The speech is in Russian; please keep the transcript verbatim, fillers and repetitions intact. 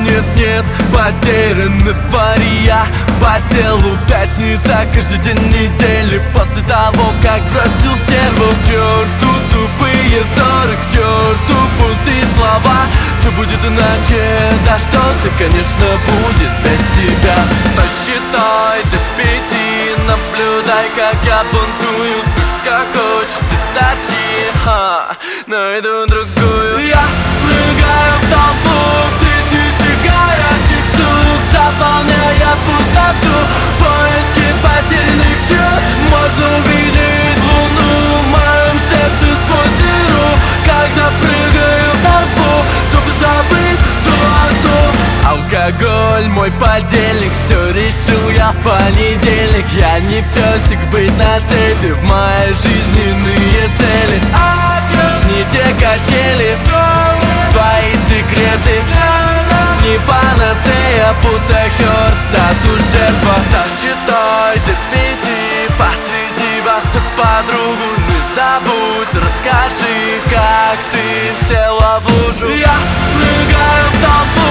нет-нет, потерян эйфория. По телу пятница, каждый день недели. После того, как бросил стерву к черту тупые ссоры, к черту пустые слова. Все будет иначе, да что-то, конечно, будет без тебя. Сосчитай до пяти, наблюдай, как я бунтую. Сколько хочешь, ты торчи, ха, найду другую. Я прыгаю в толпу, в тысячи горящих сук, заполняя пустоту, поиски потерянных чувств. Можно увидеть луну в моем сердце сквозь дыру, когда прыгаю в толпу, чтобы забыть дуроту. Алкоголь мой подельник, все решил я в понедельник. Я не песик быть на цепи, в моей жизненные цели. Не те качели, твои секреты, не панацея, путай хёрд, статус жертва. Сосчитай до пяти, посвяти во все подругу. Не забудь, расскажи, как ты села в лужу. Я прыгаю в толпу,